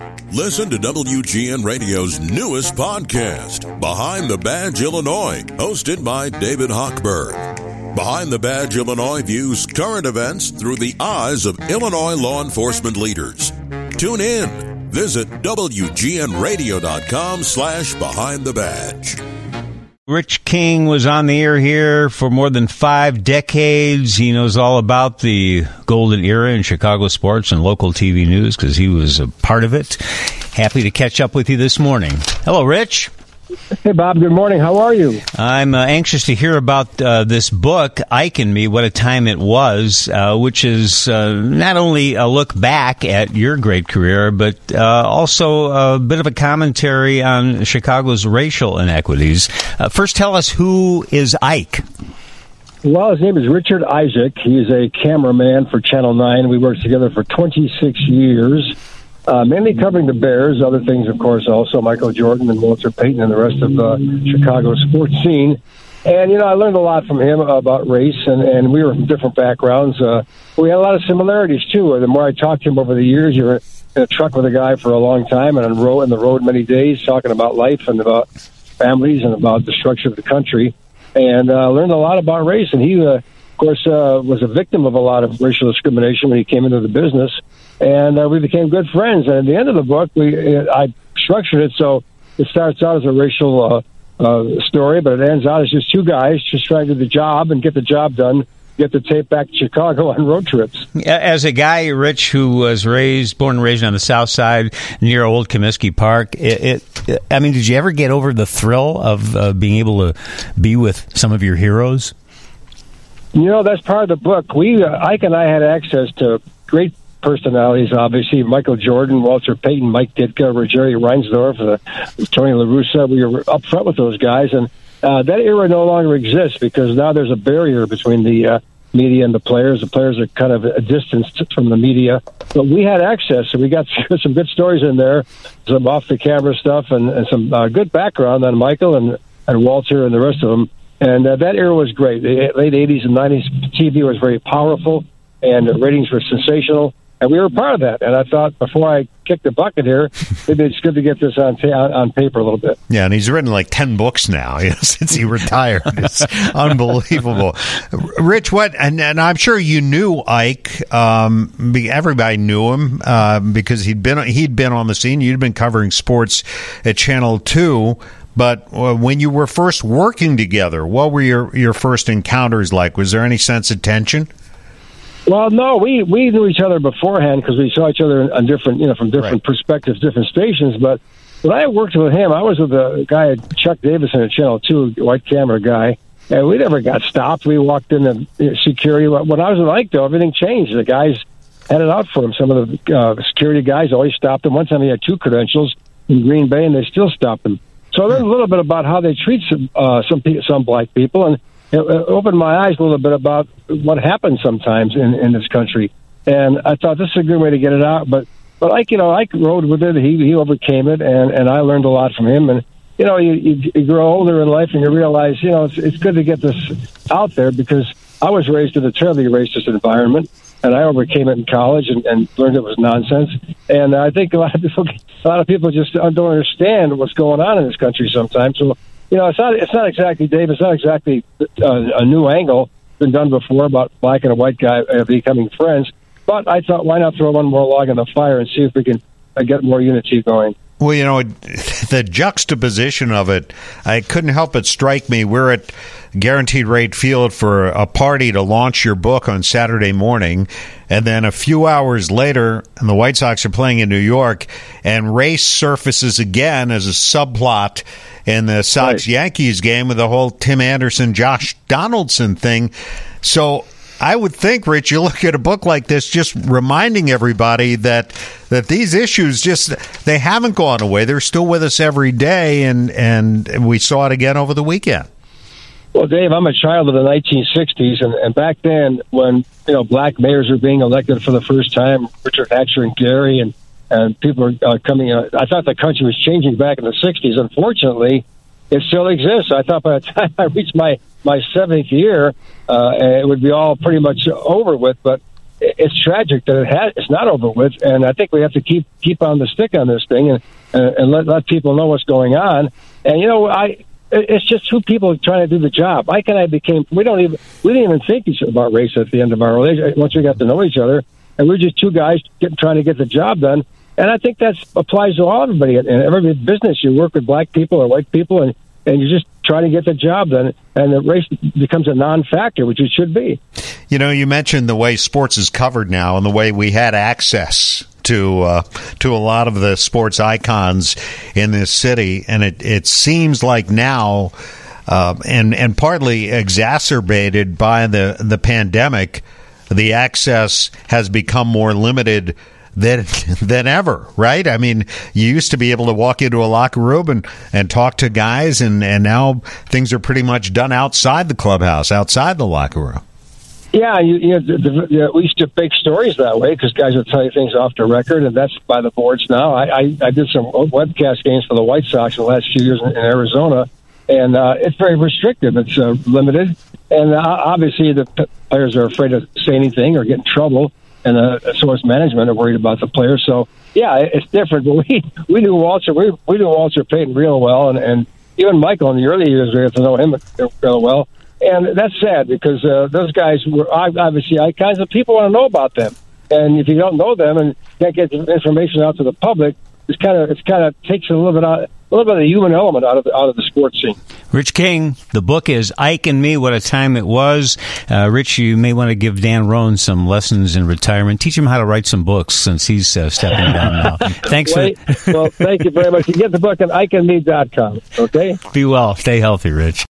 Listen to WGN Radio's newest podcast, Behind the Badge Illinois, hosted by David Hochberg. Behind the Badge Illinois views current events through the eyes of Illinois law enforcement leaders. Tune in. Visit WGNRadio.com/Behind the Badge. Rich King was on the air here for more than 5 decades. He knows all about the golden era in Chicago sports and local TV news because he was a part of it. Happy to catch up with you this morning. Hello, Rich. Hey, Bob. Good morning. How are you? I'm anxious to hear about this book, Ike and Me, What a Time It Was, which is not only a look back at your great career, but also a bit of a commentary on Chicago's racial inequities. First, tell us, who is Ike? Well, his name is Richard Isaac. He's a cameraman for Channel 9. We worked together for 26 years. Mainly covering the Bears, other things, of course, also Michael Jordan and Walter Payton and the rest of Chicago's sports scene. And, you know, I learned a lot from him about race, and we were from different backgrounds. We had a lot of similarities, too. The more I talked to him over the years, you were in a truck with a guy for a long time and on the road many days, talking about life and about families and about the structure of the country. And learned a lot about race. And he, of course, was a victim of a lot of racial discrimination when he came into the business. And we became good friends. And at the end of the book, I structured it so it starts out as a racial story, but it ends out as just two guys just trying to do the job and get the job done, get the tape back to Chicago on road trips. As a guy, Rich, who was born and raised on the South Side near Old Comiskey Park, I mean, did you ever get over the thrill of being able to be with some of your heroes? You know, that's part of the book. Ike and I had access to great personalities, obviously. Michael Jordan, Walter Payton, Mike Ditka, Jerry Reinsdorf, Tony La Russa. We were up front with those guys, and that era no longer exists because now there's a barrier between the media and the players. The players are kind of distanced from the media, but we had access, so we got some good stories in there, some off-the-camera stuff, and some good background on Michael and Walter and the rest of them. And that era was great. The late 80s and 90s TV was very powerful, and the ratings were sensational. And we were part of that. And I thought before I kicked the bucket here, maybe it's good to get this on paper a little bit. Yeah, and he's written like 10 books now, since he retired. It's unbelievable. Rich, and I'm sure you knew Ike. Everybody knew him because he'd been on the scene. You'd been covering sports at Channel 2. But when you were first working together, what were your first encounters like? Was there any sense of tension? Well, no, we knew each other beforehand because we saw each other on different, from different perspectives, different stations. But when I worked with him, I was with a guy, Chuck Davison at Channel 2, white camera guy, and we never got stopped. We walked into security. When I was with Ike, though, everything changed. The guys had it out for him. Some of the security guys always stopped him. One time he had 2 credentials in Green Bay, and they still stopped him. So I learned a little bit about how they treat some black people, and it opened my eyes a little bit about what happens sometimes in this country. And I thought this is a good way to get it out. But Ike rode with it. He overcame it, and I learned a lot from him. And, you grow older in life and you realize, it's good to get this out there because I was raised in a terribly racist environment, and I overcame it in college and learned it was nonsense. And I think a lot of people just don't understand what's going on in this country sometimes. So, it's not exactly, Dave, it's not exactly a new angle. It's been done before about black and a white guy becoming friends. But I thought, why not throw one more log on the fire and see if we can get more unity going? Well, the juxtaposition of it, I couldn't help but strike me. We're at Guaranteed Rate Field for a party to launch your book on Saturday morning, and then a few hours later, and the White Sox are playing in New York, and race surfaces again as a subplot in the Sox-Yankees game with the whole Tim Anderson, Josh Donaldson thing. So I would think, Rich, you look at a book like this just reminding everybody that these issues they haven't gone away. They're still with us every day, and we saw it again over the weekend. Well, Dave, I'm a child of the 1960s, and back then when, black mayors were being elected for the first time, Richard Hatcher and Gary, and people are coming out. I thought the country was changing back in the 60s. Unfortunately, it still exists. I thought by the time I reached my 7th year, it would be all pretty much over with. But it's tragic that it's not over with, and I think we have to keep on the stick on this thing and let people know what's going on. And it's just two people trying to do the job. Ike and I we didn't even think about race at the end of our relationship once we got to know each other, and we're just two guys trying to get the job done. And I think that applies to everybody in every business. You work with black people or white people, and you're just trying to get the job done, and the race becomes a non-factor, which it should be. You mentioned the way sports is covered now and the way we had access to a lot of the sports icons in this city, and it seems like now, and partly exacerbated by the pandemic, the access has become more limited than ever, right? I mean, you used to be able to walk into a locker room and talk to guys, and now things are pretty much done outside the clubhouse, outside the locker room. Yeah, we used to make stories that way because guys would tell you things off the record, and that's by the boards now. I did some webcast games for the White Sox in the last few years in Arizona, and it's very restrictive. It's limited, and obviously the players are afraid to say anything or get in trouble. And source management are worried about the players. So, yeah, it's different. But we knew Walter. We knew Walter Payton real well, and even Michael in the early years, we got to know him real well. And that's sad because those guys were obviously icons, and people want to know about them. And if you don't know them and can't get the information out to the public, it's kind of takes a little bit of the human element out of the sports scene. Rich King, the book is Ike and Me, What a Time It Was. Rich, you may want to give Dan Roan some lessons in retirement. Teach him how to write some books since he's stepping down now. Thanks. Well, thank you very much. You get the book at IkeandMe.com, okay? Be well. Stay healthy, Rich.